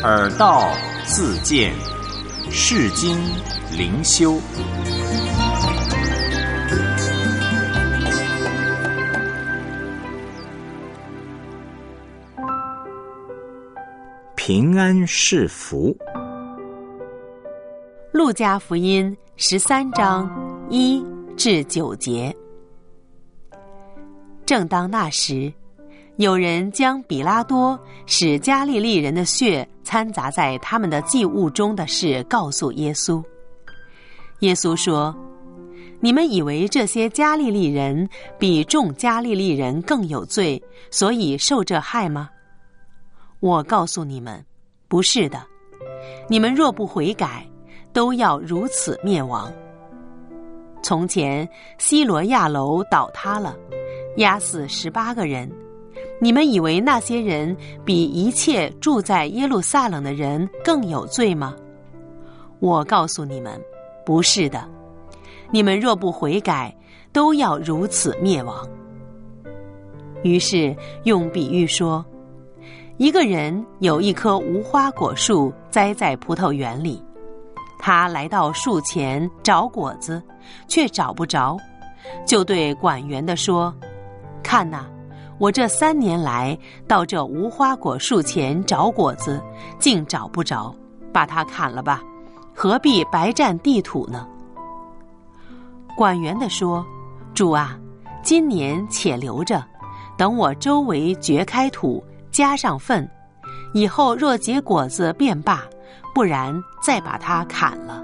耳道自见，世经灵修。平安是福。 路加福音13章1至9节。正当那时，有人将比拉多使加利利人的血掺杂在他们的祭物中的事告诉耶稣。耶稣说：你们以为这些加利利人比众加利利人更有罪，所以受这害吗？我告诉你们，不是的。你们若不悔改，都要如此灭亡。从前西罗亚楼倒塌了，压死18个人。你们以为那些人比一切住在耶路撒冷的人更有罪吗？我告诉你们，不是的。你们若不悔改，都要如此灭亡。于是用比喻说，一个人有一棵无花果树栽在葡萄园里，他来到树前找果子，却找不着，就对管园的说：看哪，我这3年来到这无花果树前找果子，竟找不着，把它砍了吧，何必白占地土呢？管园的说：主啊，今年且留着，等我周围掘开土，加上粪，以后若结果子便罢，不然再把它砍了。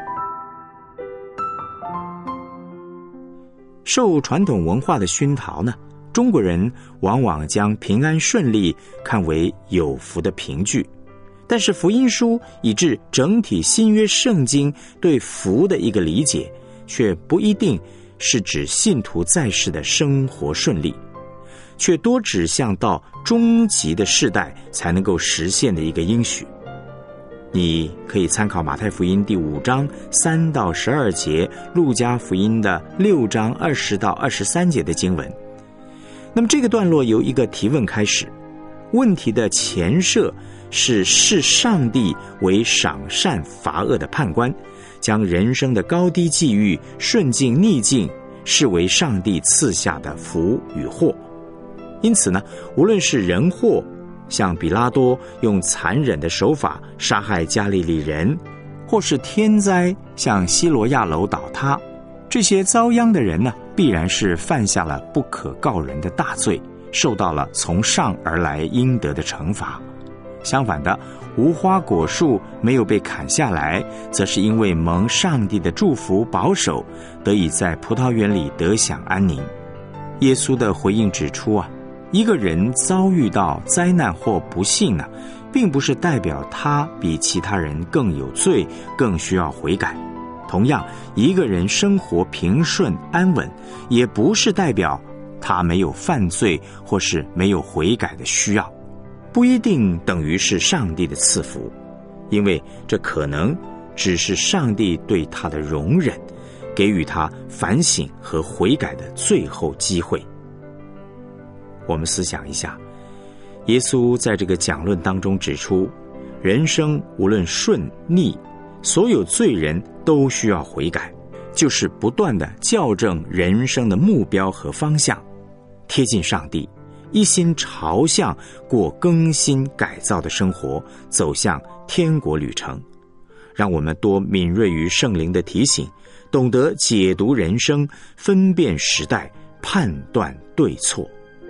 受传统文化的熏陶呢，中国人往往将平安顺利看为有福的凭据，但是福音书以至整体新约圣经对福的一个理解，却不一定是指信徒在世的生活顺利，却多指向到终极的世代才能够实现的一个应许。你可以参考马太福音第5章3到12节，路加福音的6章20到23节的经文。那么这个段落由一个提问开始，问题的前设是视上帝为赏善罚恶的判官，将人生的高低际遇、顺境逆境视为上帝赐下的福与祸。因此呢，无论是人祸，像比拉多用残忍的手法杀害加利利人，或是天灾，像西罗亚楼倒塌，这些遭殃的人呢，必然是犯下了不可告人的大罪，受到了从上而来应得的惩罚。相反的，无花果树没有被砍下来，则是因为蒙上帝的祝福保守，得以在葡萄园里得享安宁。耶稣的回应指出一个人遭遇到灾难或不幸呢，并不是代表他比其他人更有罪，更需要悔改。同样，一个人生活平顺安稳，也不是代表他没有犯罪或是没有悔改的需要，不一定等于是上帝的赐福，因为这可能只是上帝对他的容忍，给予他反省和悔改的最后机会。我们思想一下，耶稣在这个讲论当中指出，人生无论顺逆，所有罪人都需要悔改，就是不断地校正人生的目标和方向，贴近上帝，一心朝向过更新改造的生活，走向天国旅程。让我们多敏锐于圣灵的提醒，懂得解读人生，分辨时代，判断对错。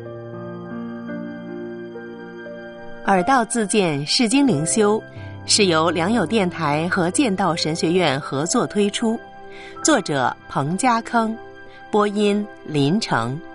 耳道自见世经灵修是由良友电台和剑道神学院合作推出，作者彭家铿，播音林成。